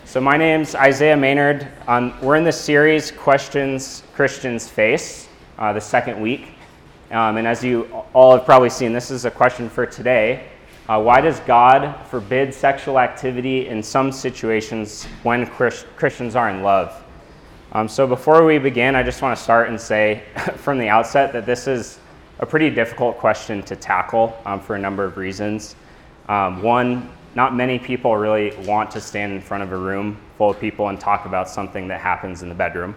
So my name's Isaiah Maynard. We're in the series, Questions Christians Face, the second week. And as you all have probably seen, this is a question for today. Why does God forbid sexual activity in some situations when Christians are in love? So before we begin, I just want to start and say from the outset that this is a pretty difficult question to tackle for a number of reasons. One, not many people really want to stand in front of a room full of people and talk about something that happens in the bedroom.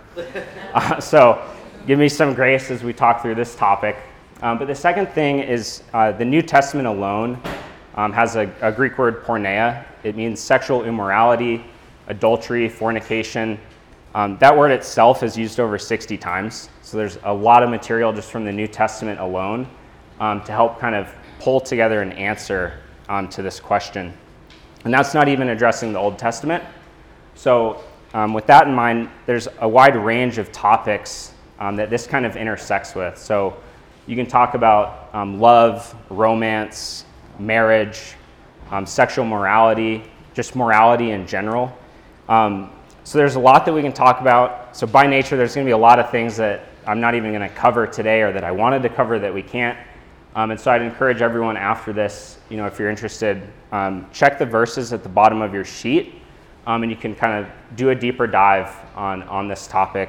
So give me some grace as we talk through this topic. But the second thing is the New Testament alone has a Greek word, porneia. It means sexual immorality, adultery, fornication. That word itself is used over 60 times. So there's a lot of material just from the New Testament alone to help kind of pull together an answer to this question. And that's not even addressing the Old Testament. So with that in mind, there's a wide range of topics that this kind of intersects with. So you can talk about love, romance, marriage, sexual morality, just morality in general. So there's a lot that we can talk about. So by nature, there's going to be a lot of things that I'm not even going to cover today or that I wanted to cover that we can't. And so I'd encourage everyone after this, if you're interested, check the verses at the bottom of your sheet, and you can kind of do a deeper dive on this topic.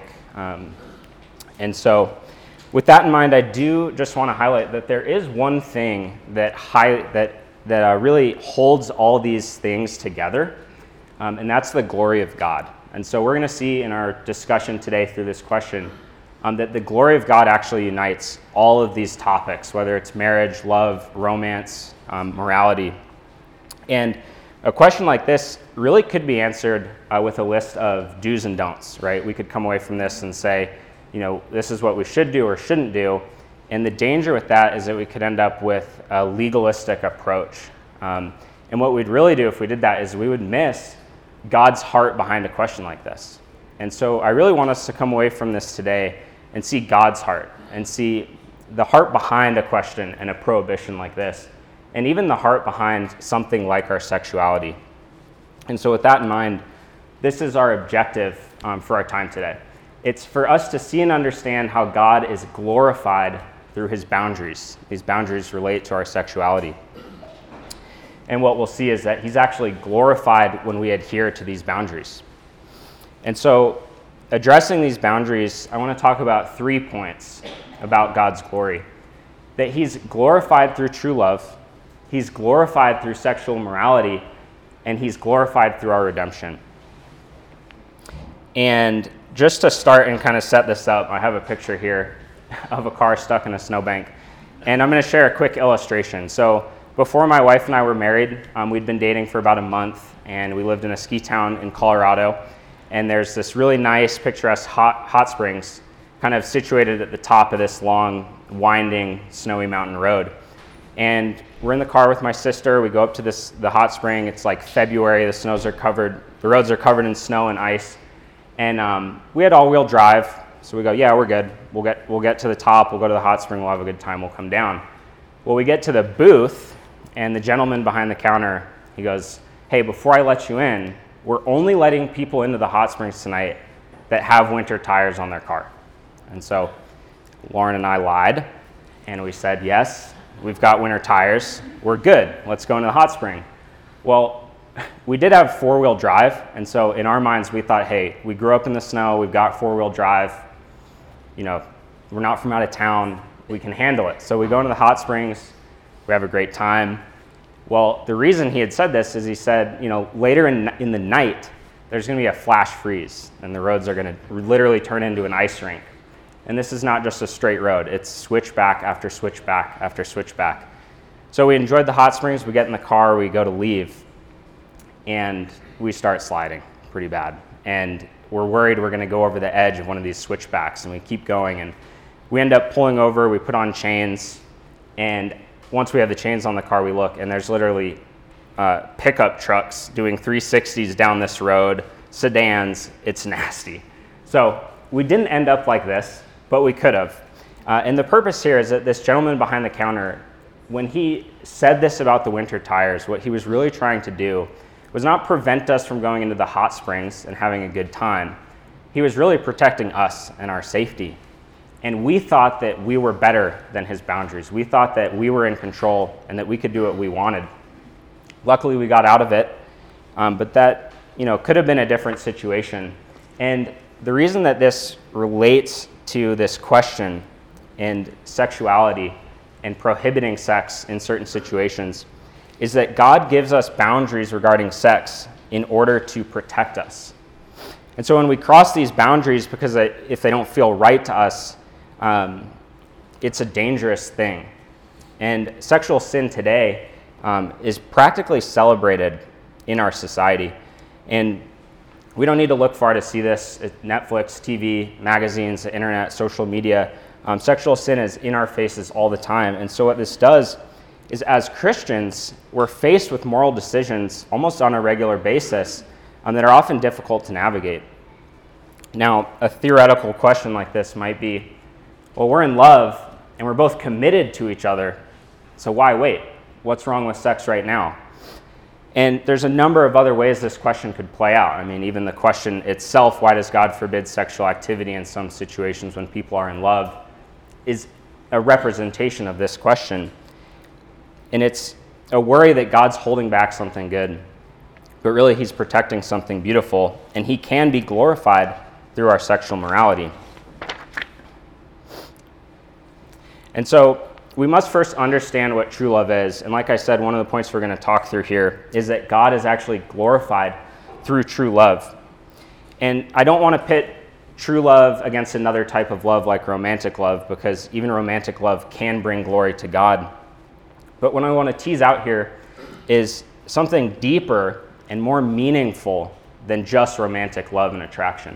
And so with that in mind, I do just want to highlight that there is one thing that really holds all these things together, and that's the glory of God. And so we're going to see in our discussion today through this question that the glory of God actually unites all of these topics, whether it's marriage, love, romance, morality. And a question like this really could be answered with a list of do's and don'ts, right? We could come away from this and say, this is what we should do or shouldn't do. And the danger with that is that we could end up with a legalistic approach. And what we'd really do if we did that is we would miss God's heart behind a question like this. And so I really want us to come away from this today and see God's heart and see the heart behind a question and a prohibition like this, and even the heart behind something like our sexuality. And so with that in mind, this is our objective for our time today. It's for us to see and understand how God is glorified through his boundaries. These boundaries relate to our sexuality. And what we'll see is that he's actually glorified when we adhere to these boundaries. And so addressing these boundaries, I want to talk about 3 points about God's glory. That he's glorified through true love, he's glorified through sexual morality, and he's glorified through our redemption. And just to start and kind of set this up, I have a picture here of a car stuck in a snowbank. And I'm going to share a quick illustration. So before my wife and I were married, we'd been dating for about a month, and we lived in a ski town in Colorado. And there's this really nice, picturesque hot springs kind of situated at the top of this long, winding, snowy mountain road. And we're in the car with my sister. We go up to the hot spring. It's like February. The roads are covered in snow and ice. And we had all-wheel drive. So we go, yeah, we're good. We'll get to the top. We'll go to the hot spring. We'll have a good time. We'll come down. Well, we get to the booth, and the gentleman behind the counter, he goes, hey, before I let you in, we're only letting people into the hot springs tonight that have winter tires on their car. And so Lauren and I lied, and we said, yes, we've got winter tires. We're good. Let's go into the hot spring. Well, we did have four-wheel drive, and so in our minds we thought, hey, we grew up in the snow, we've got four-wheel drive, we're not from out of town, we can handle it. So we go into the hot springs, we have a great time. Well, the reason he had said this is he said, later in the night, there's going to be a flash freeze, and the roads are going to literally turn into an ice rink. And this is not just a straight road. It's switchback after switchback after switchback. So we enjoyed the hot springs. We get in the car. We go to leave, and we start sliding pretty bad. And we're worried we're going to go over the edge of one of these switchbacks, and we keep going. And we end up pulling over. We put on chains, and once we have the chains on the car, we look, and there's literally pickup trucks doing 360s down this road, sedans. It's nasty. So we didn't end up like this, but we could have. And the purpose here is that this gentleman behind the counter, when he said this about the winter tires, what he was really trying to do was not prevent us from going into the hot springs and having a good time. He was really protecting us and our safety. And we thought that we were better than his boundaries. We thought that we were in control and that we could do what we wanted. Luckily, we got out of it, but that could have been a different situation. And the reason that this relates to this question and sexuality and prohibiting sex in certain situations is that God gives us boundaries regarding sex in order to protect us. And so when we cross these boundaries, because if they don't feel right to us, it's a dangerous thing. And sexual sin today is practically celebrated in our society. And we don't need to look far to see this at Netflix, TV, magazines, the internet, social media. Sexual sin is in our faces all the time. And so what this does is, as Christians, we're faced with moral decisions almost on a regular basis that are often difficult to navigate. Now, a theoretical question like this might be, well, we're in love and we're both committed to each other, so why wait? What's wrong with sex right now? And there's a number of other ways this question could play out. I mean, even the question itself, why does God forbid sexual activity in some situations when people are in love, is a representation of this question. And it's a worry that God's holding back something good, but really he's protecting something beautiful, and he can be glorified through our sexual morality. And so we must first understand what true love is. And like I said, one of the points we're going to talk through here is that God is actually glorified through true love. And I don't want to pit true love against another type of love like romantic love, because even romantic love can bring glory to God. But what I want to tease out here is something deeper and more meaningful than just romantic love and attraction.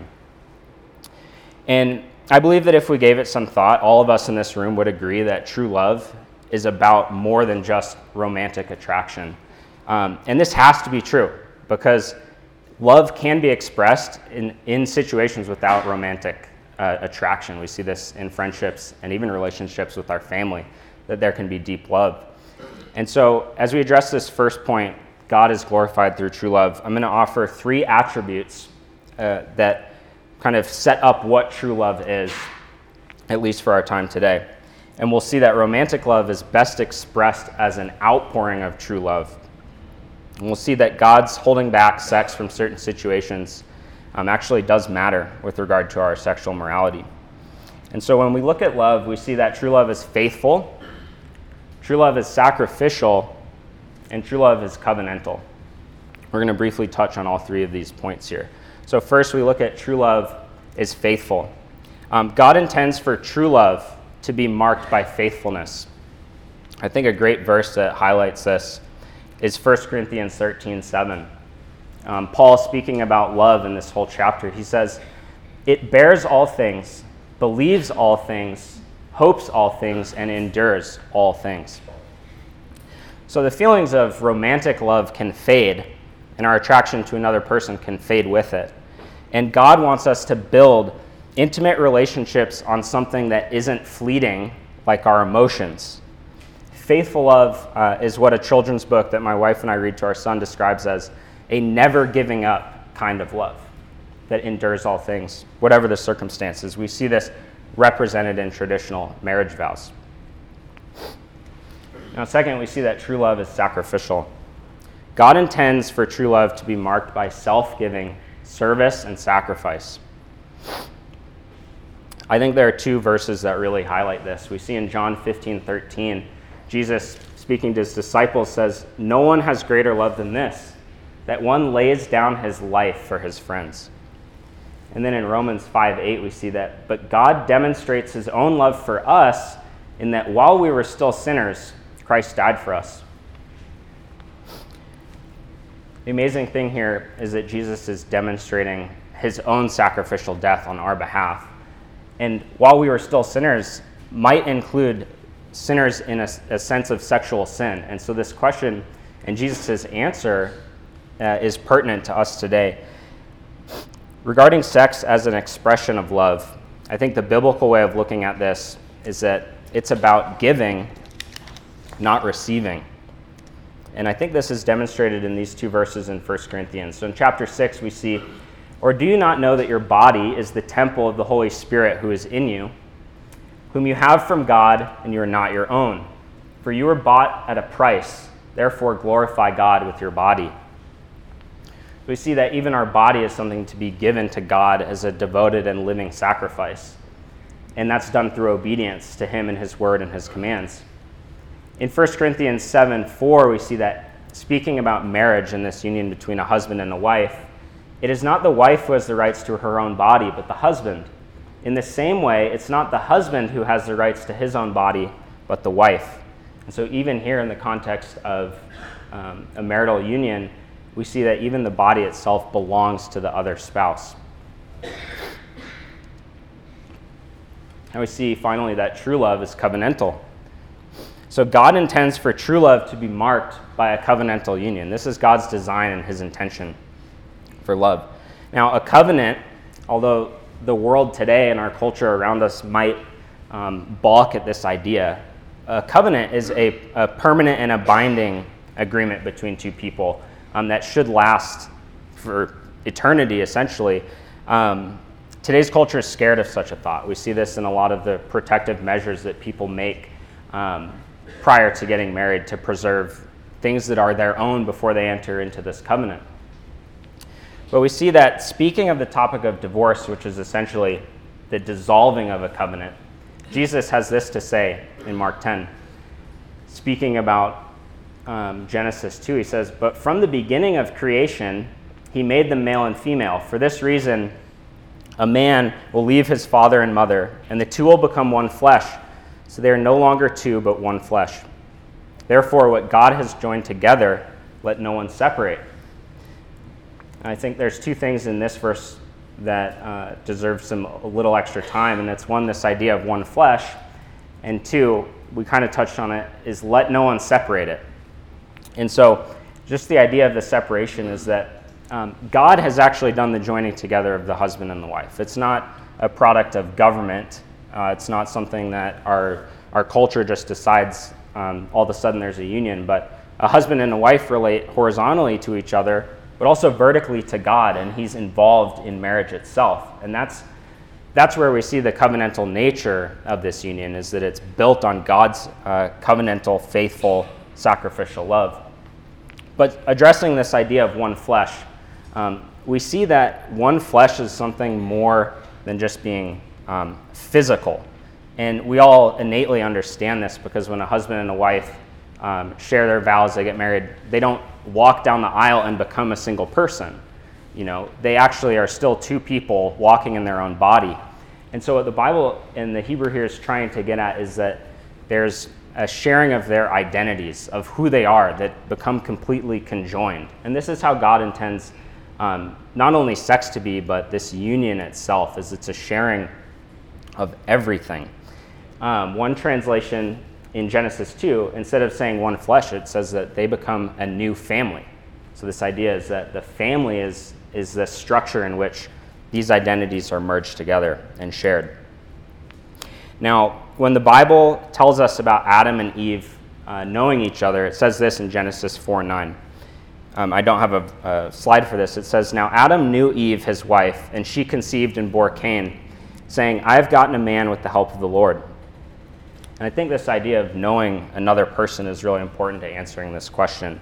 And I believe that if we gave it some thought, all of us in this room would agree that true love is about more than just romantic attraction. And this has to be true, because love can be expressed in situations without romantic attraction. We see this in friendships and even relationships with our family, that there can be deep love. And so as we address this first point, God is glorified through true love, I'm going to offer 3 attributes that kind of set up what true love is, at least for our time today. And we'll see that romantic love is best expressed as an outpouring of true love. And we'll see that God's holding back sex from certain situations actually does matter with regard to our sexual morality. And so when we look at love, we see that true love is faithful, true love is sacrificial, and true love is covenantal. We're going to briefly touch on all 3 of these points here. So first, we look at true love is faithful. God intends for true love to be marked by faithfulness. I think a great verse that highlights this is 1 Corinthians 13:7. Paul, speaking about love in this whole chapter, he says, "It bears all things, believes all things, hopes all things, and endures all things." So the feelings of romantic love can fade, and our attraction to another person can fade with it. And God wants us to build intimate relationships on something that isn't fleeting, like our emotions. Faithful love is what a children's book that my wife and I read to our son describes as a never giving up kind of love that endures all things, whatever the circumstances. We see this represented in traditional marriage vows. Now, second, we see that true love is sacrificial. God intends for true love to be marked by self-giving, service, and sacrifice. I think there are 2 verses that really highlight this. We see in John 15:13, Jesus, speaking to his disciples, says, "No one has greater love than this, that one lays down his life for his friends." And then in Romans 5:8, we see that, "But God demonstrates his own love for us in that while we were still sinners, Christ died for us." The amazing thing here is that Jesus is demonstrating his own sacrificial death on our behalf. And while we were still sinners, might include sinners in a sense of sexual sin. And so this question and Jesus' answer is pertinent to us today. Regarding sex as an expression of love, I think the biblical way of looking at this is that it's about giving, not receiving. And I think this is demonstrated in these two verses in 1 Corinthians. So in chapter 6, we see, "Or do you not know that your body is the temple of the Holy Spirit who is in you, whom you have from God, and you are not your own? For you were bought at a price. Therefore glorify God with your body." We see that even our body is something to be given to God as a devoted and living sacrifice. And that's done through obedience to him and his word and his commands. In 1 Corinthians 7:4, we see that speaking about marriage and this union between a husband and a wife, it is not the wife who has the rights to her own body, but the husband. In the same way, it's not the husband who has the rights to his own body, but the wife. And so even here in the context of a marital union, we see that even the body itself belongs to the other spouse. And we see finally that true love is covenantal. So God intends for true love to be marked by a covenantal union. This is God's design and his intention for love. Now, a covenant, although the world today and our culture around us might balk at this idea, a covenant is a permanent and a binding agreement between two people that should last for eternity, essentially. Today's culture is scared of such a thought. We see this in a lot of the protective measures that people make prior to getting married to preserve things that are their own before they enter into this covenant. But we see that speaking of the topic of divorce, which is essentially the dissolving of a covenant, Jesus has this to say in Mark 10. Speaking about Genesis 2, he says, "But from the beginning of creation, he made them male and female. For this reason, a man will leave his father and mother, and the two will become one flesh. So they are no longer two, but one flesh. Therefore, what God has joined together, let no one separate." And I think there's two things in this verse that deserve a little extra time, and it's one, this idea of one flesh, and two, we kind of touched on it, is let no one separate it. And so just the idea of the separation is that God has actually done the joining together of the husband and the wife. It's not a product of government. It's not something that our culture just decides all of a sudden there's a union, but a husband and a wife relate horizontally to each other, but also vertically to God, and he's involved in marriage itself. And that's where we see the covenantal nature of this union, is that it's built on God's covenantal, faithful, sacrificial love. But addressing this idea of one flesh, we see that one flesh is something more than just being physical. And we all innately understand this, because when a husband and a wife share their vows, they get married, they don't walk down the aisle and become a single person. You know, they actually are still two people walking in their own body. And so what the Bible and the Hebrew here is trying to get at is that there's a sharing of their identities, of who they are, that become completely conjoined. And this is how God intends not only sex to be, but this union itself, is it's a sharing of everything. One translation in Genesis 2, instead of saying one flesh, it says that they become a new family. So this idea is that the family is the structure in which these identities are merged together and shared. Now, when the Bible tells us about Adam and Eve knowing each other, it says this in Genesis 4:9. I don't have a slide for this. It says, "Now Adam knew Eve, his wife, and she conceived and bore Cain, saying, 'I have gotten a man with the help of the Lord.'" And I think this idea of knowing another person is really important to answering this question.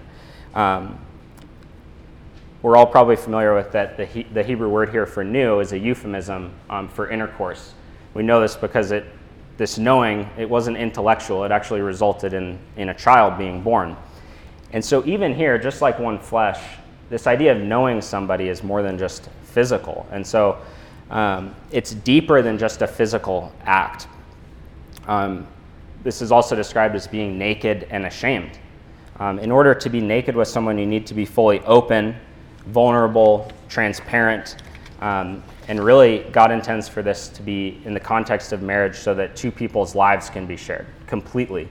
We're all probably familiar with that the Hebrew word here for "new" is a euphemism for intercourse. We know this because this knowing, it wasn't intellectual. It actually resulted in a child being born. And so even here, just like one flesh, this idea of knowing somebody is more than just physical. And so it's deeper than just a physical act. This is also described as being naked and ashamed. In order to be naked with someone, you need to be fully open, vulnerable, transparent, and really God intends for this to be in the context of marriage so that two people's lives can be shared completely.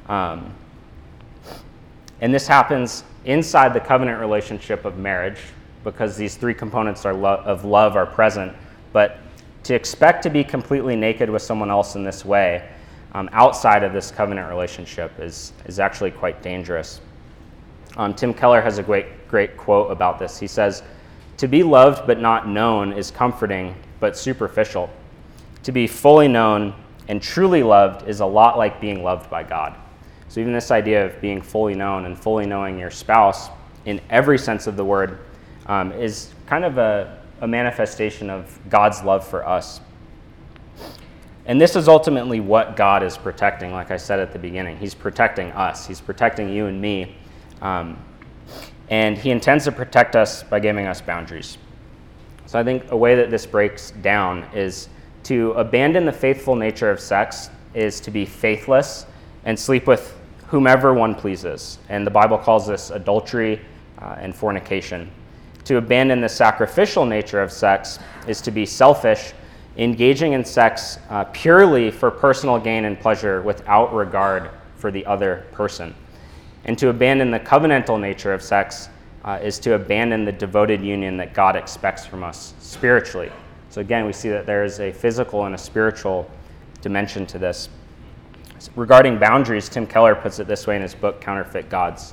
And this happens inside the covenant relationship of marriage, because these three components of love are present. But to expect to be completely naked with someone else in this way, outside of this covenant relationship, is actually quite dangerous. Tim Keller has a great quote about this. He says, "To be loved but not known is comforting but superficial. To be fully known and truly loved is a lot like being loved by God." So even this idea of being fully known and fully knowing your spouse in every sense of the word is kind of a manifestation of God's love for us. And this is ultimately what God is protecting, like I said at the beginning. He's protecting us. He's protecting you and me. And he intends to protect us by giving us boundaries. So I think a way that this breaks down is to abandon the faithful nature of sex is to be faithless and sleep with whomever one pleases. And the Bible calls this adultery and fornication. To abandon the sacrificial nature of sex is to be selfish, engaging in sex purely for personal gain and pleasure without regard for the other person. And to abandon the covenantal nature of sex is to abandon the devoted union that God expects from us spiritually. So again, we see that there is a physical and a spiritual dimension to this. Regarding boundaries, Tim Keller puts it this way in his book, Counterfeit Gods.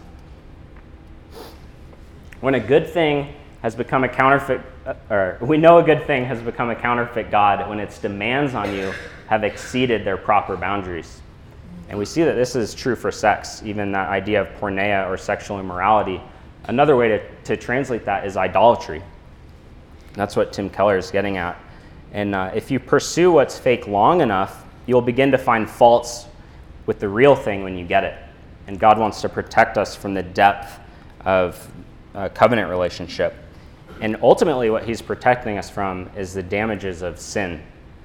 When a good thing has become a counterfeit, or we know a good thing has become a counterfeit God when its demands on you have exceeded their proper boundaries. And we see that this is true for sex, even that idea of porneia or sexual immorality. Another way to translate that is idolatry. That's what Tim Keller is getting at. And if you pursue what's fake long enough, you'll begin to find faults with the real thing when you get it. And God wants to protect us from the depth of a covenant relationship. And ultimately what he's protecting us from is the damages of sin.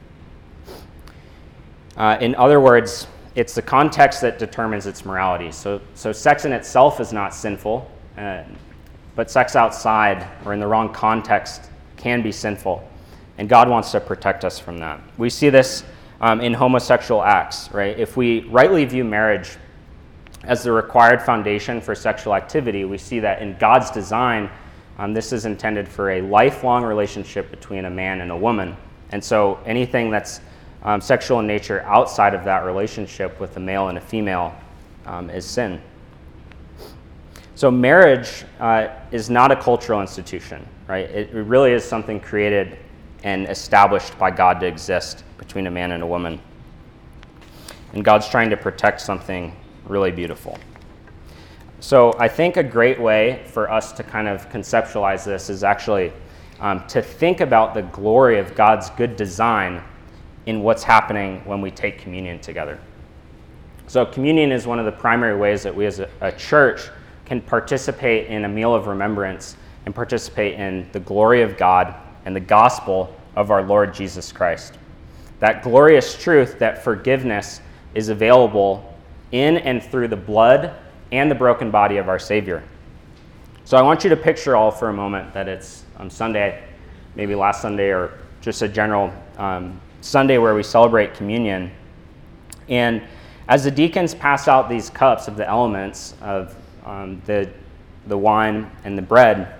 In other words, it's the context that determines its morality. So sex in itself is not sinful, but sex outside or in the wrong context can be sinful. And God wants to protect us from that. We see this in homosexual acts, right? If we rightly view marriage as the required foundation for sexual activity, we see that in God's design, this is intended for a lifelong relationship between a man and a woman. And so anything that's sexual in nature outside of that relationship with a male and a female is sin. So marriage is not a cultural institution, right? It really is something created and established by God to exist between a man and a woman. And God's trying to protect something really beautiful. So I think a great way for us to kind of conceptualize this is actually to think about the glory of God's good design in what's happening when we take communion together. So communion is one of the primary ways that we as a church can participate in a meal of remembrance and participate in the glory of God and the gospel of our Lord Jesus Christ. That glorious truth that forgiveness is available in and through the blood and the broken body of our Savior. So I want you to picture all for a moment that it's Sunday, maybe last Sunday, or just a general Sunday where we celebrate communion. And as the deacons pass out these cups of the elements of the wine and the bread,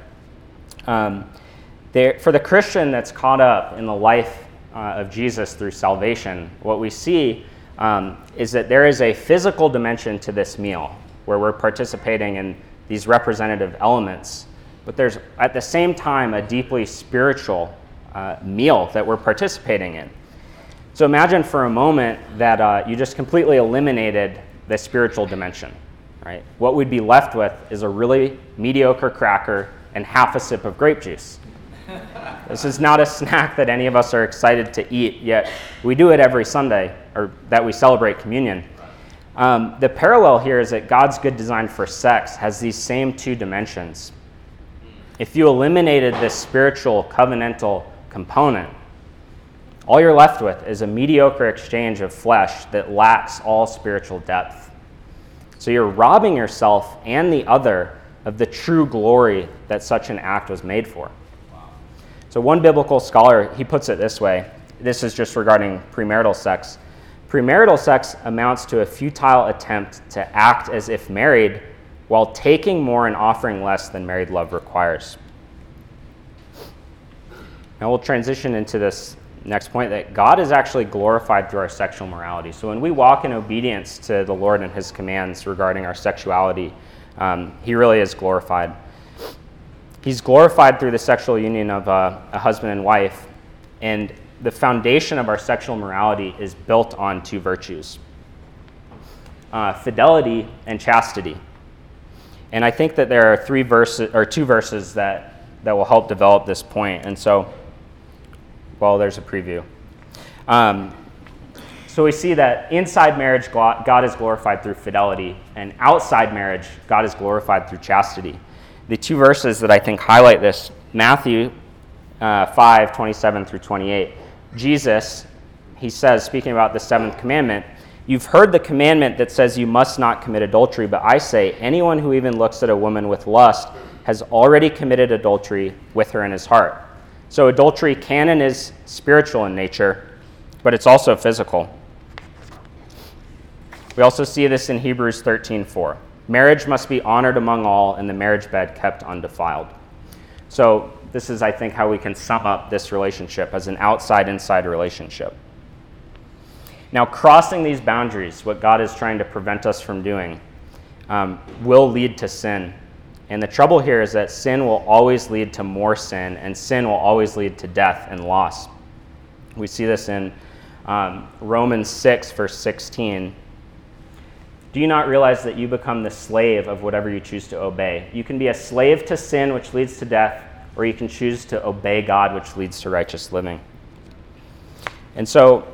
for the Christian that's caught up in the life of Jesus through salvation, what we see is that there is a physical dimension to this meal where we're participating in these representative elements, but there's at the same time a deeply spiritual meal that we're participating in. So imagine for a moment that you just completely eliminated the spiritual dimension, right? What we'd be left with is a really mediocre cracker and half a sip of grape juice. This is not a snack that any of us are excited to eat, yet we do it every Sunday, or that we celebrate communion. The parallel here is that God's good design for sex has these same two dimensions. If you eliminated this spiritual covenantal component, all you're left with is a mediocre exchange of flesh that lacks all spiritual depth. So you're robbing yourself and the other of the true glory that such an act was made for. So one biblical scholar, he puts it this way. This is just regarding premarital sex. Premarital sex amounts to a futile attempt to act as if married while taking more and offering less than married love requires. Now we'll transition into this next point, that God is actually glorified through our sexual morality. So when we walk in obedience to the Lord and his commands regarding our sexuality, He really is glorified. He's glorified through the sexual union of a husband and wife, and the foundation of our sexual morality is built on two virtues, fidelity and chastity. And I think that there are two verses that will help develop this point. And so, well, there's a preview. So we see that inside marriage, God is glorified through fidelity, and outside marriage, God is glorified through chastity. The two verses that I think highlight this, Matthew 5:27 through 28. Jesus, he says, speaking about the seventh commandment, "You've heard the commandment that says you must not commit adultery, but I say anyone who even looks at a woman with lust has already committed adultery with her in his heart." So adultery can and is spiritual in nature, but it's also physical. We also see this in Hebrews 13:4. Marriage must be honored among all, and the marriage bed kept undefiled. So this is, I think, how we can sum up this relationship as an outside-inside relationship. Now, crossing these boundaries, what God is trying to prevent us from doing, will lead to sin. And the trouble here is that sin will always lead to more sin, and sin will always lead to death and loss. We see this in Romans 6, verse 16. "Do you not realize that you become the slave of whatever you choose to obey? You can be a slave to sin, which leads to death, or you can choose to obey God, which leads to righteous living." And so,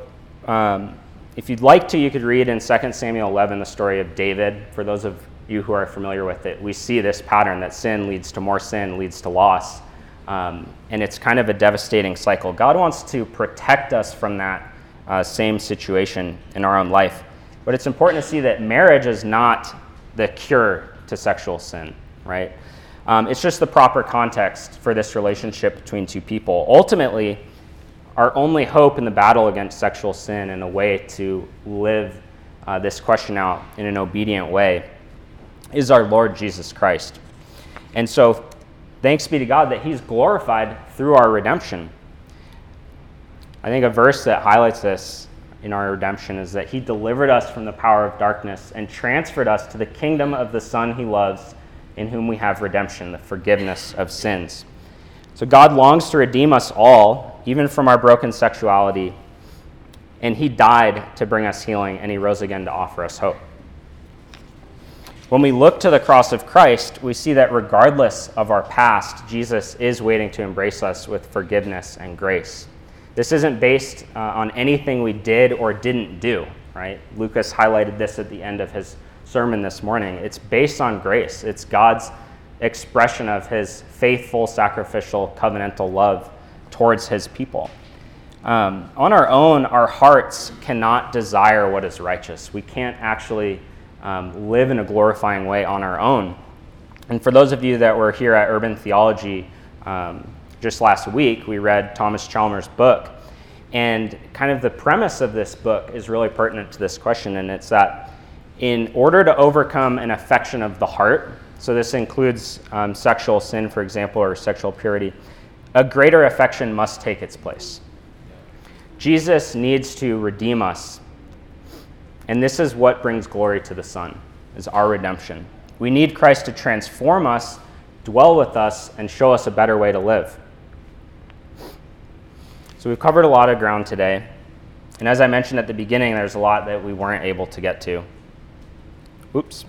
if you'd like to, you could read in 2 Samuel 11 the story of David. For those of you who are familiar with it, we see this pattern that sin leads to more sin, leads to loss. And it's kind of a devastating cycle. God wants to protect us from that same situation in our own life. But it's important to see that marriage is not the cure to sexual sin, right? It's just the proper context for this relationship between two people. Ultimately, our only hope in the battle against sexual sin and a way to live this question out in an obedient way is our Lord Jesus Christ. And so, thanks be to God that he's glorified through our redemption. I think a verse that highlights this in our redemption is that he delivered us from the power of darkness and transferred us to the kingdom of the Son he loves, in whom we have redemption, the forgiveness of sins. So God longs to redeem us all, even from our broken sexuality, and he died to bring us healing, and he rose again to offer us hope. When we look to the cross of Christ, we see that regardless of our past, Jesus is waiting to embrace us with forgiveness and grace. This isn't based on anything we did or didn't do, right? Lucas highlighted this at the end of his sermon this morning. It's based on grace. It's God's expression of his faithful, sacrificial, covenantal love towards his people. On our own, our hearts cannot desire what is righteous. We can't actually live in a glorifying way on our own. And for those of you that were here at Urban Theology just last week, we read Thomas Chalmers' book. And kind of the premise of this book is really pertinent to this question, and it's that in order to overcome an affection of the heart, so this includes sexual sin, for example, or sexual purity, a greater affection must take its place. Jesus needs to redeem us. And this is what brings glory to the Son, is our redemption. We need Christ to transform us, dwell with us, and show us a better way to live. So we've covered a lot of ground today. And as I mentioned at the beginning, there's a lot that we weren't able to get to. Oops.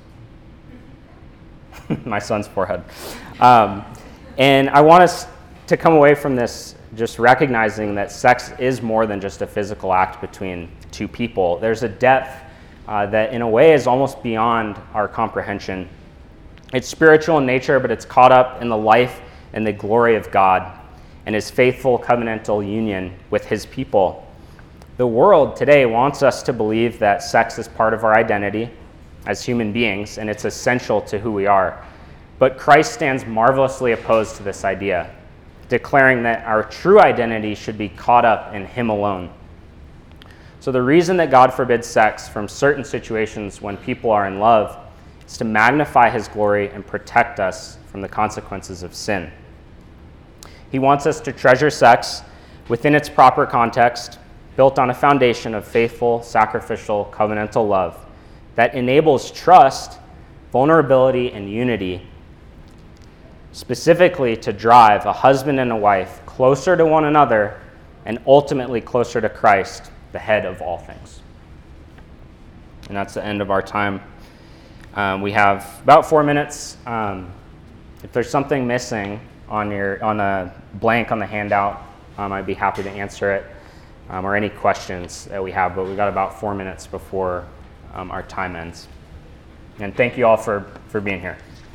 My son's forehead. And I want us to come away from this just recognizing that sex is more than just a physical act between two people. There's a depth that in a way is almost beyond our comprehension. It's spiritual in nature, but it's caught up in the life and the glory of God and his faithful covenantal union with his people. The world today wants us to believe that sex is part of our identity as human beings, and it's essential to who we are. But Christ stands marvelously opposed to this idea, declaring that our true identity should be caught up in him alone. So the reason that God forbids sex from certain situations when people are in love is to magnify his glory and protect us from the consequences of sin. He wants us to treasure sex within its proper context, built on a foundation of faithful, sacrificial, covenantal love that enables trust, vulnerability, and unity, specifically to drive a husband and a wife closer to one another and ultimately closer to Christ, the head of all things. And that's the end of our time. We have about 4 minutes. If there's something missing on a blank on the handout, I'd be happy to answer it, or any questions that we have, but we've got about 4 minutes before our time ends. And thank you all for being here.